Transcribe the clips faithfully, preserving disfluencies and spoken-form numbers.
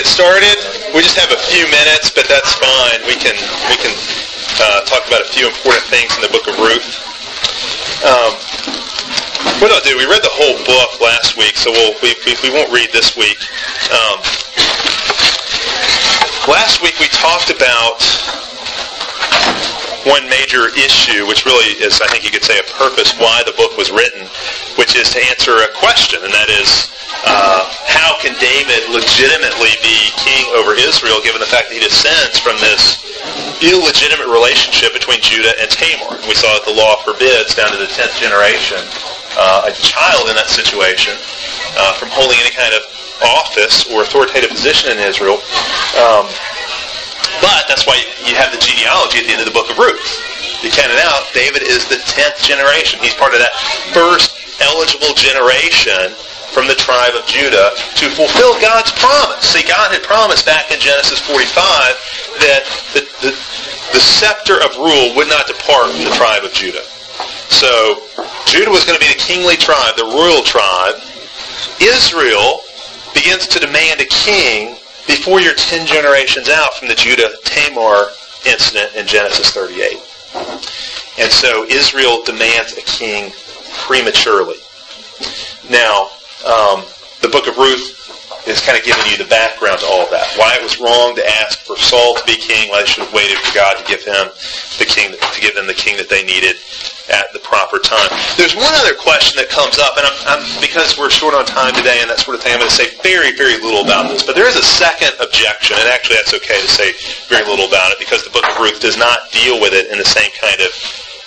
get started. We just have a few minutes, but that's fine. We can we can uh, talk about a few important things in the book of Ruth. Um, what I'll do, we read the whole book last week, so we'll, we, we we won't read this week. Um, last week we talked about one major issue, which really is, I think you could say, a purpose why the book was written, which is to answer a question, and that is, uh, how can David legitimately be king over Israel, given the fact that he descends from this illegitimate relationship between Judah and Tamar? We saw that the law forbids, down to the tenth generation, uh, a child in that situation uh, from holding any kind of office or authoritative position in Israel. Um, But that's why you have the genealogy at the end of the book of Ruth. You count it out, David is the tenth generation. He's part of that first eligible generation from the tribe of Judah to fulfill God's promise. See, God had promised back in Genesis forty-five that the, the, the scepter of rule would not depart from the tribe of Judah. So, Judah was going to be the kingly tribe, the royal tribe. Israel begins to demand a king before you're ten generations out from the Judah-Tamar incident in Genesis thirty-eight. And so Israel demands a king prematurely. Now, um, the book of Ruth is kind of giving you the background to all of that. Why it was wrong to ask for Saul to be king, why they should have waited for God to give him the king, to give them the king that they needed at the proper time. There's one other question that comes up, and I'm, I'm because we're short on time today and that sort of thing, I'm going to say very, very little about this. But there is a second objection, and actually that's okay to say very little about it, because the book of Ruth does not deal with it in the same kind of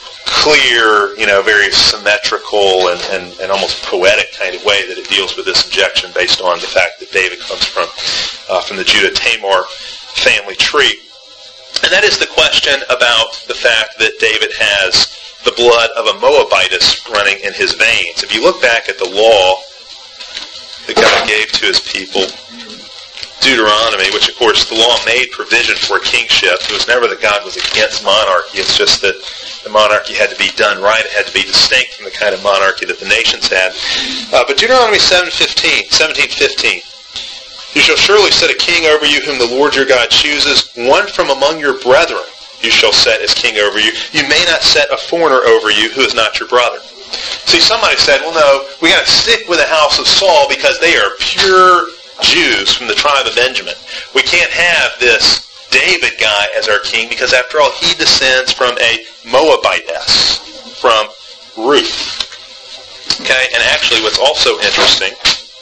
clear, you know, very symmetrical and, and, and almost poetic kind of way that it deals with this objection based on the fact that David comes from uh, from the Judah-Tamar family tree. And that is the question about the fact that David has the blood of a Moabitess running in his veins. If you look back at the law that God gave to his people, Deuteronomy, which of course the law made provision for kingship. It was never that God was against monarchy. It's just that the monarchy had to be done right. It had to be distinct from the kind of monarchy that the nations had. Uh, but Deuteronomy seven fifteen, seventeen fifteen. You shall surely set a king over you whom the Lord your God chooses, one from among your brethren you shall set as king over you. You may not set a foreigner over you who is not your brother. See, somebody said, well, no, we got to stick with the house of Saul because they are pure Jews from the tribe of Benjamin. We can't have this David guy as our king because, after all, he descends from a Moabitess, from Ruth. Okay, and actually what's also interesting,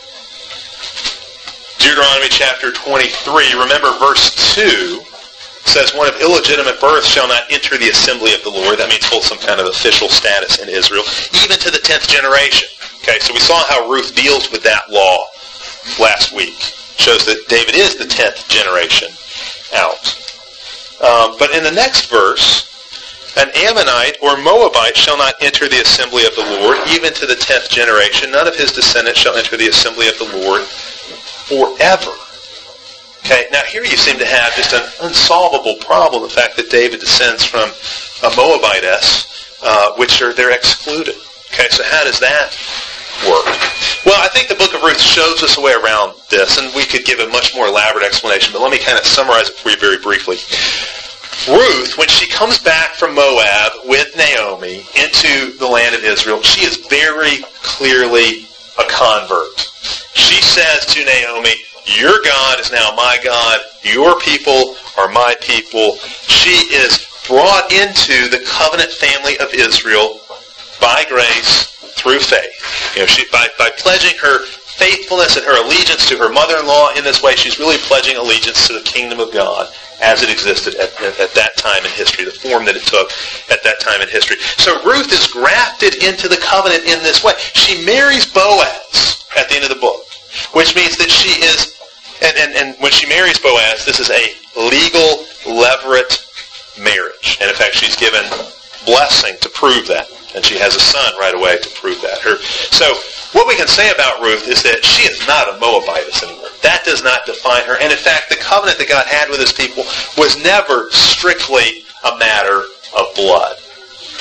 Deuteronomy chapter twenty-three, remember verse two, says, one of illegitimate birth shall not enter the assembly of the Lord. That means hold some kind of official status in Israel, even to the tenth generation. Okay, so we saw how Ruth deals with that law last week. Shows that David is the tenth generation out. Um, but in the next verse, an Ammonite or Moabite shall not enter the assembly of the Lord, even to the tenth generation. None of his descendants shall enter the assembly of the Lord forever. Okay, now here you seem to have just an unsolvable problem, the fact that David descends from a Moabitess, uh, which are, they're excluded. Okay, so how does that work? Well, I think the book of Ruth shows us a way around this, and we could give a much more elaborate explanation, but let me kind of summarize it for you very briefly. Ruth, when she comes back from Moab with Naomi into the land of Israel, she is very clearly a convert. She says to Naomi, your God is now my God. Your people are my people. She is brought into the covenant family of Israel by grace through faith. You know, she by, by pledging her faithfulness and her allegiance to her mother-in-law in this way, she's really pledging allegiance to the kingdom of God as it existed at, at, at that time in history, the form that it took at that time in history. So Ruth is grafted into the covenant in this way. She marries Boaz at the end of the book, which means that she is, and, and, and when she marries Boaz, this is a legal levirate marriage. And in fact, she's given blessing to prove that. And she has a son right away to prove that. Her, so what we can say about Ruth is that she is not a Moabitess anymore. That does not define her. And in fact, the covenant that God had with his people was never strictly a matter of blood.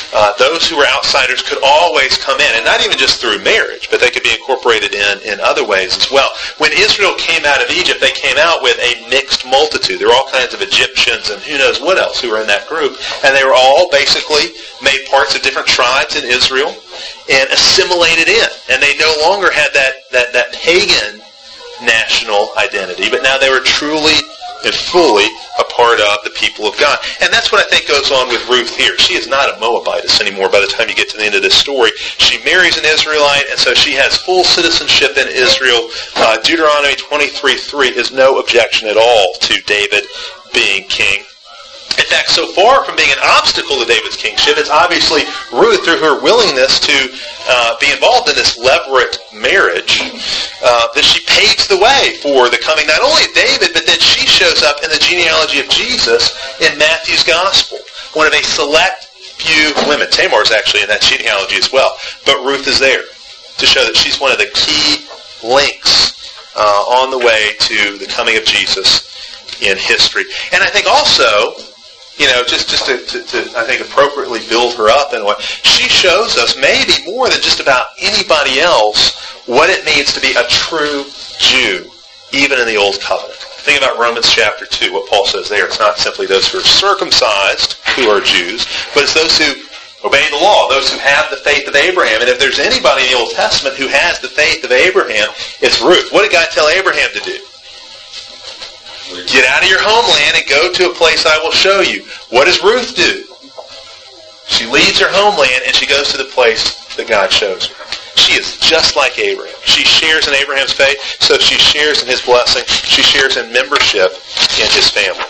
uh, those who were outsiders could always come in, and not even just through marriage, but they could be incorporated in in other ways as well. When Israel came out of Egypt, they came out with a mixed multitude. There were all kinds of Egyptians and who knows what else who were in that group, and they were all basically made parts of different tribes in Israel and assimilated in. And they no longer had that, that, that pagan national identity, but now they were truly and fully a part of the people of God. And that's what I think goes on with Ruth here. She is not a Moabitess anymore by the time you get to the end of this story. She marries an Israelite, and so she has full citizenship in Israel. Uh, Deuteronomy twenty-three three is no objection at all to David being king. In fact, so far from being an obstacle to David's kingship, it's obviously Ruth, through her willingness to uh, be involved in this levirate marriage, uh, that she paves the way for the coming not only of David, but then she shows up in the genealogy of Jesus in Matthew's Gospel. One of a select few women. Tamar is actually in that genealogy as well. But Ruth is there to show that she's one of the key links uh, on the way to the coming of Jesus in history. And I think also, you know, just, just to, to, to, I think, appropriately build her up in a way, she shows us maybe more than just about anybody else what it means to be a true Jew, even in the Old Covenant. Think about Romans chapter two, what Paul says there. It's not simply those who are circumcised who are Jews, but it's those who obey the law, those who have the faith of Abraham. And if there's anybody in the Old Testament who has the faith of Abraham, it's Ruth. What did God tell Abraham to do? Get out of your homeland and go to a place I will show you. What does Ruth do? She leaves her homeland and she goes to the place that God shows her. She is just like Abraham. She shares in Abraham's faith, so she shares in his blessing. She shares in membership in his family.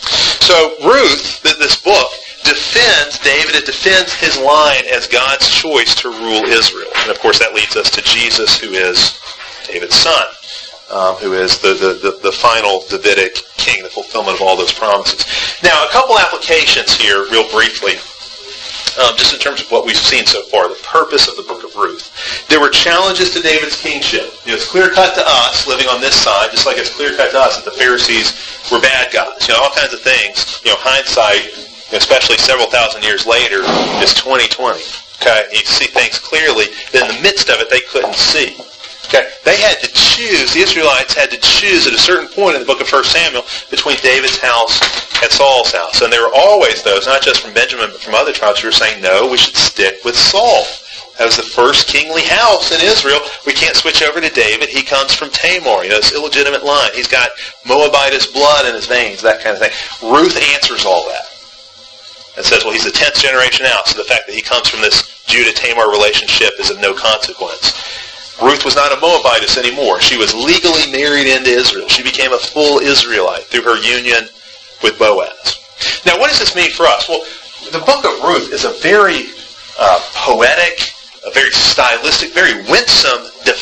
So Ruth, this book, defends David. It defends his line as God's choice to rule Israel. And of course that leads us to Jesus, who is David's son. Um, who is the, the, the, the final Davidic king, the fulfillment of all those promises. Now, a couple applications here, real briefly, um, just in terms of what we've seen so far, the purpose of the book of Ruth. There were challenges to David's kingship. You know, it's clear-cut to us, living on this side, just like it's clear-cut to us that the Pharisees were bad guys. You know, all kinds of things. You know, hindsight, especially several thousand years later, is twenty twenty. Okay, you see things clearly, but in the midst of it, they couldn't see. Okay, they had to choose, the Israelites had to choose at a certain point in the book of First Samuel between David's house and Saul's house. And there were always those, not just from Benjamin, but from other tribes, who were saying, no, we should stick with Saul. That was the first kingly house in Israel. We can't switch over to David. He comes from Tamar, you know, this illegitimate line. He's got Moabitess blood in his veins, that kind of thing. Ruth answers all that and says, well, he's the tenth generation out, so the fact that he comes from this Judah-Tamar relationship is of no consequence. Ruth was not a Moabitess anymore. She was legally married into Israel. She became a full Israelite through her union with Boaz. Now, what does this mean for us? Well, the book of Ruth is a very uh, poetic, a very stylistic, very winsome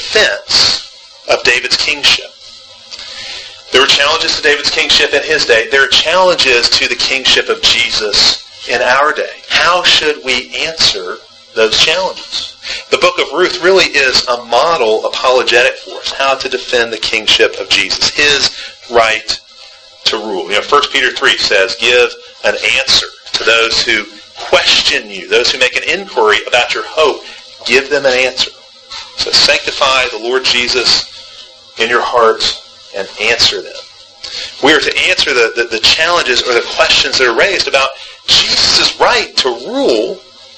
defense of David's kingship. There were challenges to David's kingship in his day. There are challenges to the kingship of Jesus in our day. How should we answer those challenges? The book of Ruth really is a model apologetic for us, how to defend the kingship of Jesus, his right to rule. You know, First Peter three says, give an answer to those who question you, those who make an inquiry about your hope. Give them an answer. So sanctify the Lord Jesus in your hearts and answer them. We are to answer the, the, the challenges or the questions that are raised about Jesus' right to rule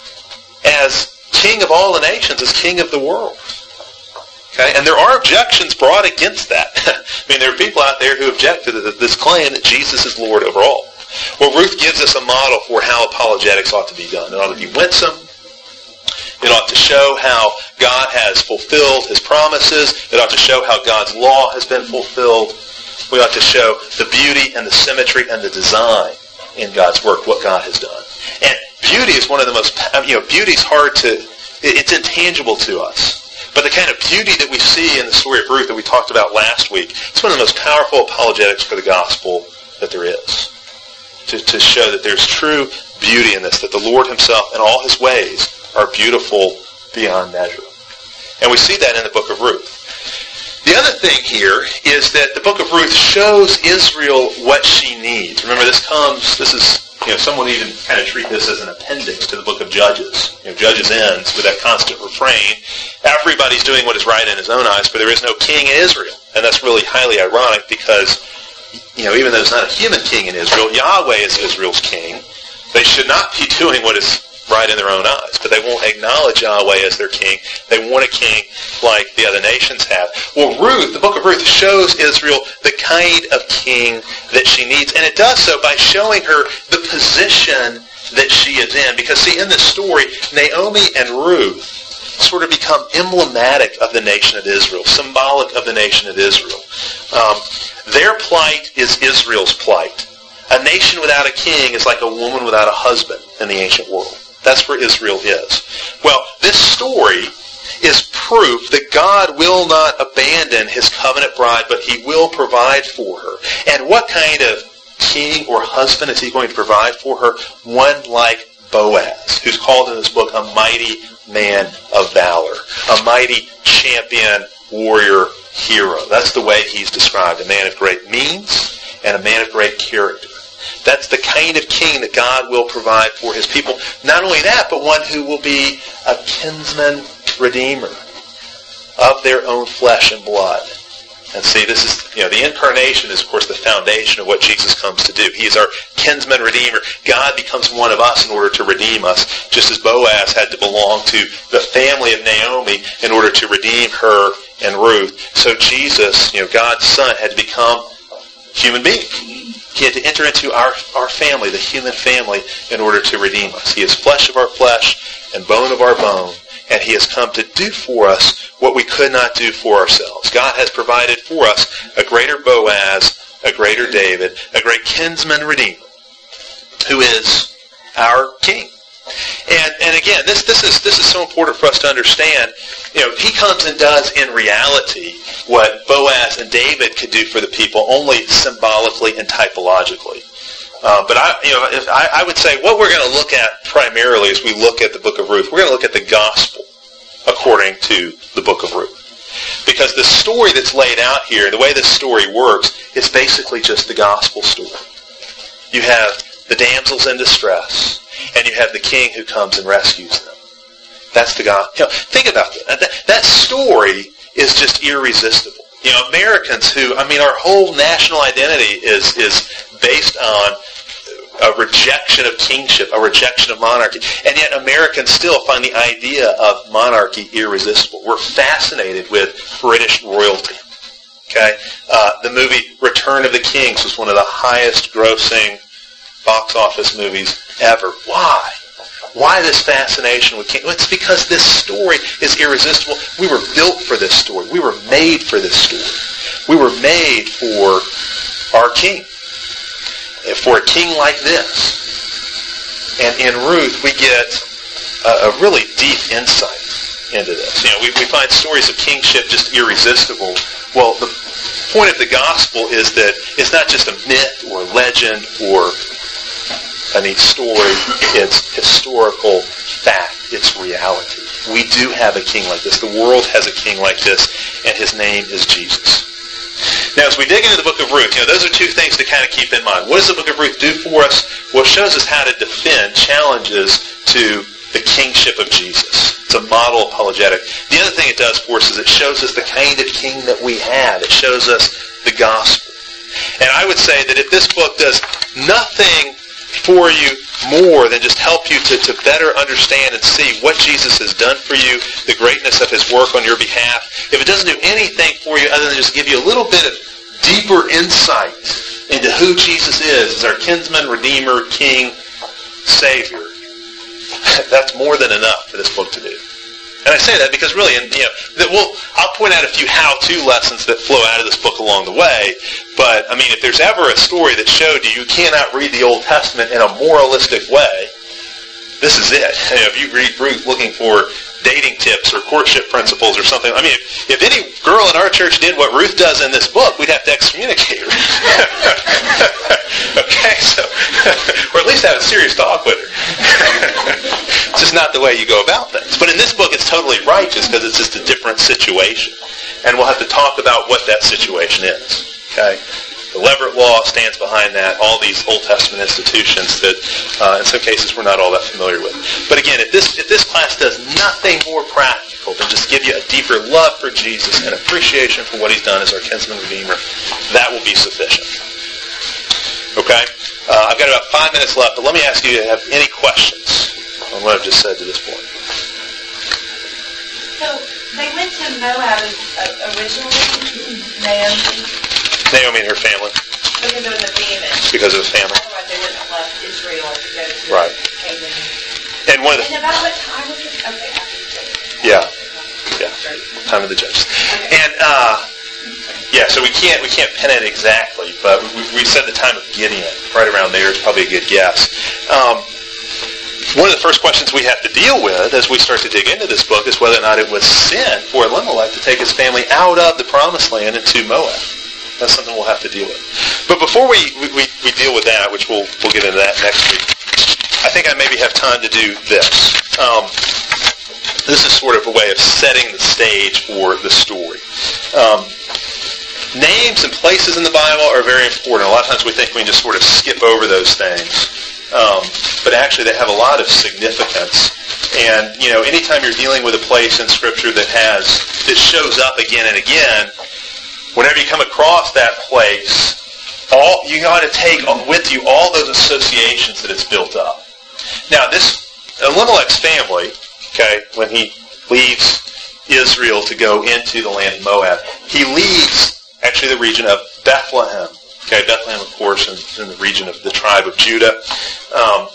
as King of all the nations, as King of the world. Okay? And there are objections brought against that. I mean, there are people out there who object to this claim that Jesus is Lord over all. Well, Ruth gives us a model for how apologetics ought to be done. It ought to be winsome. It ought to show how God has fulfilled his promises. It ought to show how God's law has been fulfilled. We ought to show the beauty and the symmetry and the design in God's work, what God has done. And beauty is one of the most, you know, beauty is hard to, it's intangible to us. But the kind of beauty that we see in the story of Ruth that we talked about last week, it's one of the most powerful apologetics for the gospel that there is. To, to show that there's true beauty in this, that the Lord himself and all his ways are beautiful beyond measure. And we see that in the book of Ruth. The other thing here is that the book of Ruth shows Israel what she needs. Remember, this comes, this is you know, someone even kind of treat this as an appendix to the book of Judges. You know, Judges ends with that constant refrain, everybody's doing what is right in his own eyes, but there is no king in Israel. And that's really highly ironic because, you know, even though there's not a human king in Israel, Yahweh is Israel's king. They should not be doing what is right in their own eyes, but they won't acknowledge Yahweh as their king. They want a king like the other nations have. Well, Ruth, the book of Ruth, shows Israel the kind of king that she needs, and it does so by showing her the position that she is in. Because, see, in this story, Naomi and Ruth sort of become emblematic of the nation of Israel, symbolic of the nation of Israel. Um, their plight is Israel's plight. A nation without a king is like a woman without a husband in the ancient world. That's where Israel is. Well, this story is proof that God will not abandon his covenant bride, but he will provide for her. And what kind of king or husband is he going to provide for her? One like Boaz, who's called in this book a mighty man of valor, a mighty champion, warrior, hero. That's the way he's described, a man of great means and a man of great character. That's the kind of king that God will provide for his people. Not only that, but one who will be a kinsman redeemer of their own flesh and blood. And see, this is, you know, the incarnation is, of course, the foundation of what Jesus comes to do. He is our kinsman redeemer. God becomes one of us in order to redeem us, just as Boaz had to belong to the family of Naomi in order to redeem her and Ruth. So Jesus, you know, God's Son, had to become human being. He had to enter into our, our family, the human family, in order to redeem us. He is flesh of our flesh and bone of our bone, and he has come to do for us what we could not do for ourselves. God has provided for us a greater Boaz, a greater David, a great kinsman redeemer, who is our king. And and again, this this is this is so important for us to understand. You know, he comes and does in reality what Boaz and David could do for the people, only symbolically and typologically. Uh, but I, you know, if I, I would say what we're going to look at primarily as we look at the book of Ruth, we're going to look at the gospel according to the book of Ruth, because the story that's laid out here, the way this story works, is basically just the gospel story. You have the damsels in distress. And you have the king who comes and rescues them. That's the God. You know, think about that. that. That story is just irresistible. You know, Americans who, I mean, our whole national identity is is based on a rejection of kingship, a rejection of monarchy. And yet Americans still find the idea of monarchy irresistible. We're fascinated with British royalty. Okay? Uh, the movie Return of the Kings was one of the highest grossing box office movies ever. Why? Why this fascination with king? Well, it's because this story is irresistible. We were built for this story. We were made for this story. We were made for our king. For a king like this. And in Ruth, we get a, a really deep insight into this. You know, we, we find stories of kingship just irresistible. Well, the point of the gospel is that it's not just a myth or legend or a neat story. It's historical fact. It's reality. We do have a king like this. The world has a king like this, and his name is Jesus. Now, as we dig into the book of Ruth, you know, those are two things to kind of keep in mind. What does the book of Ruth do for us? Well, it shows us how to defend challenges to the kingship of Jesus. It's a model apologetic. The other thing it does for us is it shows us the kind of king that we have. It shows us the gospel. And I would say that if this book does nothing for you more than just help you to, to better understand and see what Jesus has done for you, the greatness of his work on your behalf, if it doesn't do anything for you other than just give you a little bit of deeper insight into who Jesus is as our kinsman, redeemer, king, savior, that's more than enough for this book to do. And I say that because really, and you know, that we'll, I'll point out a few how-to lessons that flow out of this book along the way. But I mean, if there's ever a story that showed you you cannot read the Old Testament in a moralistic way, this is it. You know, if you read Ruth looking for dating tips or courtship principles or something, I mean, if, if any girl in our church did what Ruth does in this book, we'd have to excommunicate her. Okay, so, or at least have a serious talk with her. It's just not the way you go about things. But in this book, it's totally righteous because it's just a different situation. And we'll have to talk about what that situation is. Okay? The Levirate Law stands behind that. All these Old Testament institutions that, uh, in some cases, we're not all that familiar with. But again, if this if this class does nothing more practical than just give you a deeper love for Jesus and appreciation for what He's done as our kinsman redeemer, that will be sufficient. Okay, uh, I've got about five minutes left, but let me ask you if you have any questions on what I've just said to this point. So they went to Moab uh, originally, Naomi. Naomi and her family. Because it was a famine. Because of the famine. Otherwise they wouldn't have left Israel to go to right. Canaan. And one of the. And about what time was it? Okay, after Yeah. Yeah. Time of the Judges. Okay. And uh, yeah, so we can't we can't pin it exactly, but we, we said the time of Gideon right around there is probably a good guess. Um, One of the first questions we have to deal with as we start to dig into this book is whether or not it was sin for Elimelech to take his family out of the Promised Land into Moab. That's something we'll have to deal with. But before we, we, we deal with that, which we'll we'll get into that next week, I think I maybe have time to do this. Um, this is sort of a way of setting the stage for the story. Um, names and places in the Bible are very important. A lot of times we think we can just sort of skip over those things. Um, but actually they have a lot of significance. And, you know, anytime you're dealing with a place in Scripture that has, that shows up again and again, whenever you come across that place, all you got to take with you all those associations that it's built up. Now, this Elimelech's family, okay, when he leaves Israel to go into the land of Moab, he leaves actually the region of Bethlehem. Okay, Bethlehem, of course, is in the region of the tribe of Judah. Um,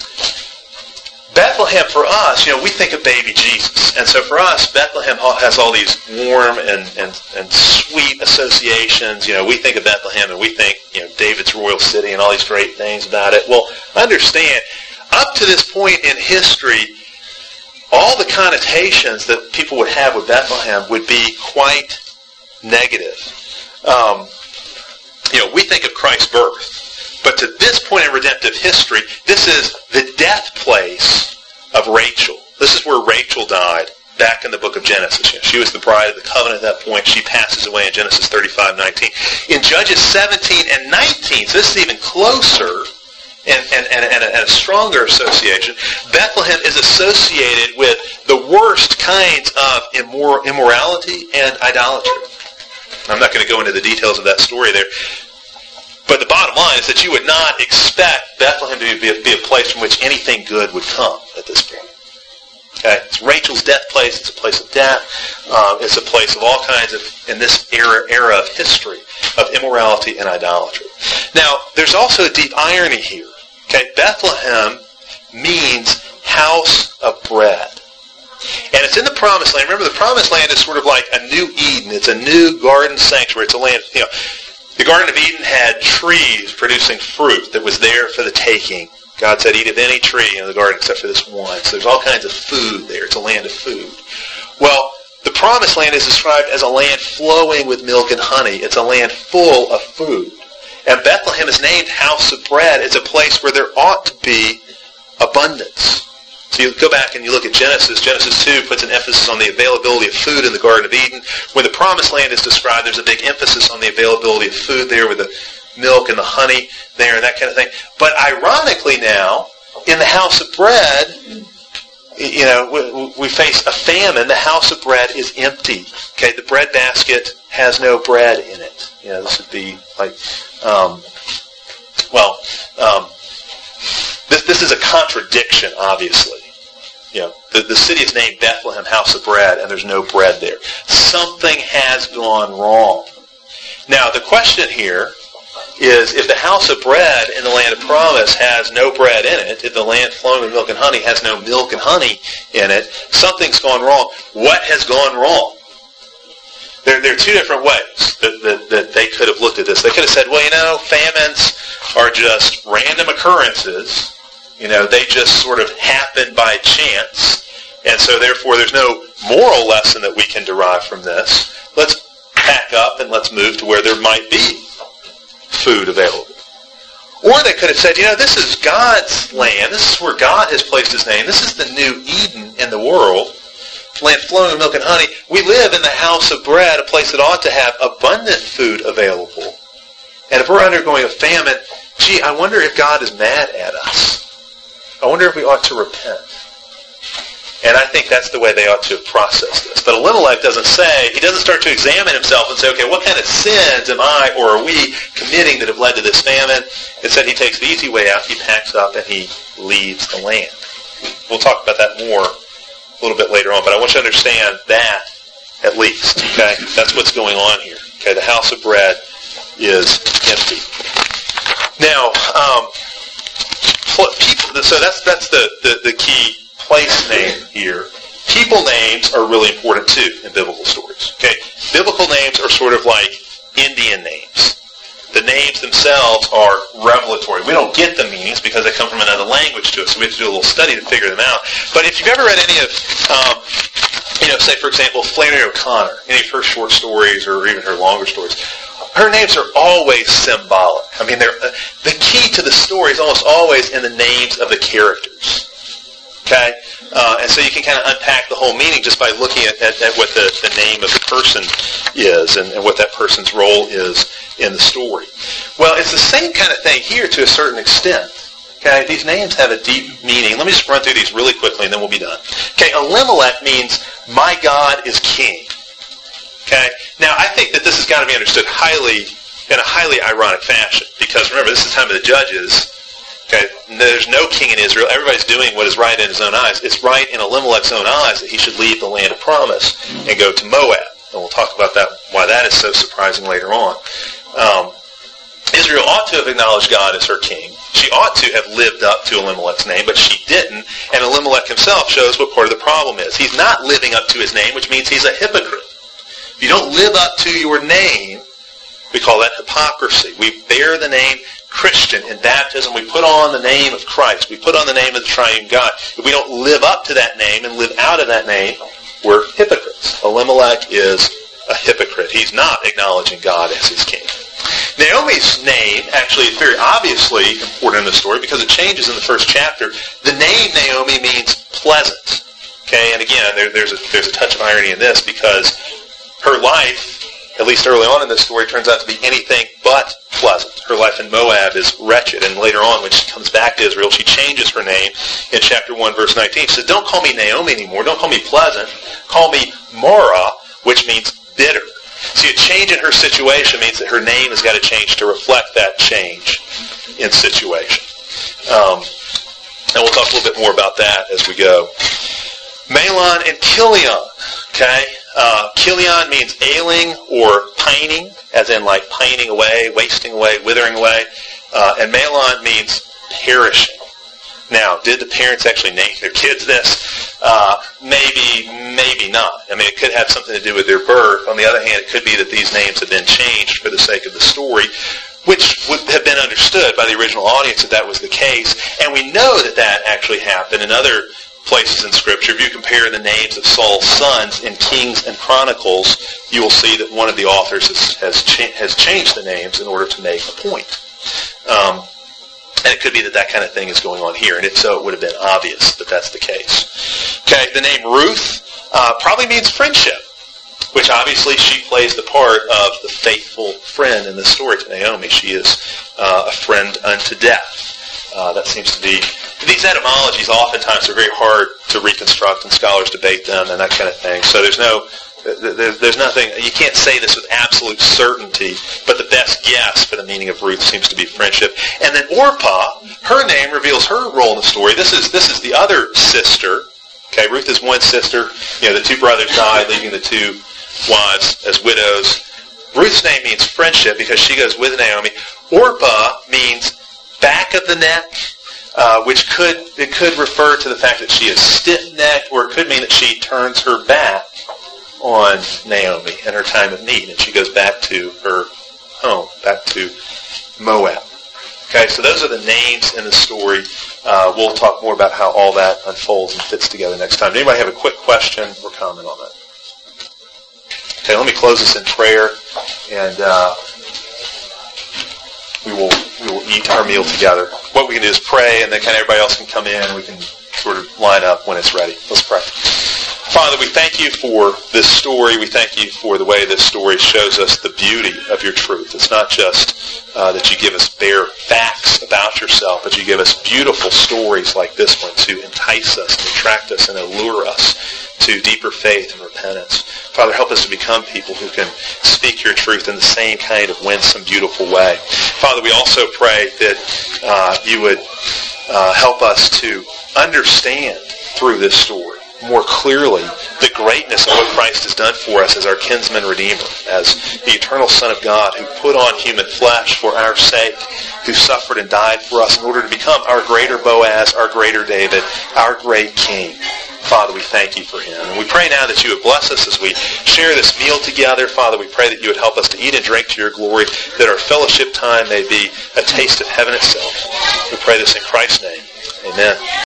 Bethlehem, for us, you know, we think of baby Jesus. And so for us, Bethlehem has all these warm and, and, and sweet associations. You know, we think of Bethlehem and we think, you know, David's royal city and all these great things about it. Well, understand, up to this point in history, all the connotations that people would have with Bethlehem would be quite negative. Um, you know, we think of Christ's birth. But to this point in redemptive history, this is the death place of Rachel. This is where Rachel died back in the book of Genesis. You know, she was the bride of the covenant at that point. She passes away in Genesis thirty-five nineteen. In Judges seventeen and nineteen, so this is even closer and, and, and, and, a, and a stronger association. Bethlehem is associated with the worst kinds of immor- immorality and idolatry. I'm not going to go into the details of that story there. But the bottom line is that you would not expect Bethlehem to be a, be a place from which anything good would come at this point. Okay, it's Rachel's death place. It's a place of death. Um, it's a place of all kinds of, in this era era of history, of immorality and idolatry. Now, there's also a deep irony here. Okay, Bethlehem means house of bread. And it's in the Promised Land. Remember, the Promised Land is sort of like a new Eden. It's a new garden sanctuary. It's a land, you know, the Garden of Eden had trees producing fruit that was there for the taking. God said, eat of any tree in the garden except for this one. So there's all kinds of food there. It's a land of food. Well, the Promised Land is described as a land flowing with milk and honey. It's a land full of food. And Bethlehem is named House of Bread. It's a place where there ought to be abundance. So you go back and you look at Genesis. Genesis two puts an emphasis on the availability of food in the Garden of Eden. When the Promised Land is described, there's a big emphasis on the availability of food there with the milk and the honey there and that kind of thing. But ironically now, in the House of Bread, you know, we, we face a famine. The House of Bread is empty. Okay, the bread basket has no bread in it. You know, this would be like, um, well, um, this this is a contradiction, obviously. You know, the, the city is named Bethlehem, House of Bread, and there's no bread there. Something has gone wrong. Now, the question here is, if the house of bread in the land of promise has no bread in it, if the land flowing with milk and honey has no milk and honey in it, something's gone wrong. What has gone wrong? There, there are two different ways that, that, that they could have looked at this. They could have said, well, you know, famines are just random occurrences. You know, they just sort of happen by chance. And so, therefore, there's no moral lesson that we can derive from this. Let's back up and let's move to where there might be food available. Or they could have said, you know, this is God's land. This is where God has placed His name. This is the new Eden in the world. Land flowing with milk and honey. We live in the house of bread, a place that ought to have abundant food available. And if we're undergoing a famine, gee, I wonder if God is mad at us. I wonder if we ought to repent. And I think that's the way they ought to process this. But Elimelech doesn't say, he doesn't start to examine himself and say, okay, what kind of sins am I or are we committing that have led to this famine? Instead, he takes the easy way out, he packs up, and he leaves the land. We'll talk about that more a little bit later on, but I want you to understand that at least. Okay? That's what's going on here. Okay, the house of bread is empty. Now, um, people, so that's that's the, the, the key place name here. People names are really important too in biblical stories. Okay, biblical names are sort of like Indian names. The names themselves are revelatory. We don't get the meanings because they come from another language to us, so we have to do a little study to figure them out. But if you've ever read any of, um, you know, say for example, Flannery O'Connor, any of her short stories or even her longer stories, her names are always symbolic. I mean, they're, uh, the key to the story is almost always in the names of the characters. Okay? Uh, and so you can kind of unpack the whole meaning just by looking at, at, at what the, the name of the person is and, and what that person's role is in the story. Well, it's the same kind of thing here to a certain extent. Okay? These names have a deep meaning. Let me just run through these really quickly and then we'll be done. Okay, Elimelech means, my God is king. Okay? Now, I think that this has got to be understood highly, in a highly ironic fashion. Because remember, this is the time of the judges. Okay, there's no king in Israel. Everybody's doing what is right in his own eyes. It's right in Elimelech's own eyes that he should leave the land of promise and go to Moab. And we'll talk about that, why that is so surprising later on. Um, Israel ought to have acknowledged God as her king. She ought to have lived up to Elimelech's name, but she didn't. And Elimelech himself shows what part of the problem is. He's not living up to his name, which means he's a hypocrite. If you don't live up to your name, we call that hypocrisy. We bear the name Christian in baptism. We put on the name of Christ. We put on the name of the triune God. If we don't live up to that name and live out of that name, we're hypocrites. Elimelech is a hypocrite. He's not acknowledging God as his king. Naomi's name actually is very obviously important in the story because it changes in the first chapter. The name Naomi means pleasant. Okay, and again, there, there's a there's a touch of irony in this because her life, at least early on in this story, turns out to be anything but pleasant. Her life in Moab is wretched, and later on, when she comes back to Israel, she changes her name in chapter one, verse nineteen. She says, don't call me Naomi anymore. Don't call me pleasant. Call me Mara, which means bitter. See, a change in her situation means that her name has got to change to reflect that change in situation. Um, and we'll talk a little bit more about that as we go. Mahlon and Chilion. Okay? Uh, Chilion means ailing or pining, as in like pining away, wasting away, withering away. Uh, and Mahlon means perishing. Now, did the parents actually name their kids this? Uh, maybe, maybe not. I mean, it could have something to do with their birth. On the other hand, it could be that these names have been changed for the sake of the story, which would have been understood by the original audience that that was the case. And we know that that actually happened in other places in Scripture. If you compare the names of Saul's sons in Kings and Chronicles, you will see that one of the authors has has, cha- has changed the names in order to make a point. Um, and it could be that that kind of thing is going on here. And if so, it would have been obvious that that's the case. Okay, the name Ruth uh, probably means friendship, which obviously she plays the part of the faithful friend in the story to Naomi. She is uh, a friend unto death. Uh, that seems to be... These etymologies oftentimes are very hard to reconstruct, and scholars debate them and that kind of thing. So there's no... There's, there's nothing... You can't say this with absolute certainty, but the best guess for the meaning of Ruth seems to be friendship. And then Orpah, her name reveals her role in the story. This is this is the other sister. Okay, Ruth is one sister. You know, the two brothers died, leaving the two wives as widows. Ruth's name means friendship because she goes with Naomi. Orpah means back of the neck, uh, which could it could refer to the fact that she is stiff-necked, or it could mean that she turns her back on Naomi in her time of need, and she goes back to her home, back to Moab. Okay, so those are the names in the story. Uh, we'll talk more about how all that unfolds and fits together next time. Anybody have a quick question or comment on that? Okay, let me close this in prayer, and uh, we will we will eat our meal together. What we can do is pray, and then kind of everybody else can come in, and we can sort of line up when it's ready. Let's pray. Father, we thank you for this story. We thank you for the way this story shows us the beauty of your truth. It's not just uh, that you give us bare facts about yourself, but you give us beautiful stories like this one to entice us, and attract us, and allure us to deeper faith and repentance. Father, help us to become people who can speak your truth in the same kind of winsome, beautiful way. Father, we also pray that uh, you would uh, help us to understand through this story more clearly the greatness of what Christ has done for us as our kinsman redeemer, as the eternal Son of God who put on human flesh for our sake, who suffered and died for us in order to become our greater Boaz, our greater David, our great King. Father, we thank you for him. And we pray now that you would bless us as we share this meal together. Father, we pray that you would help us to eat and drink to your glory, that our fellowship time may be a taste of heaven itself. We pray this in Christ's name. Amen.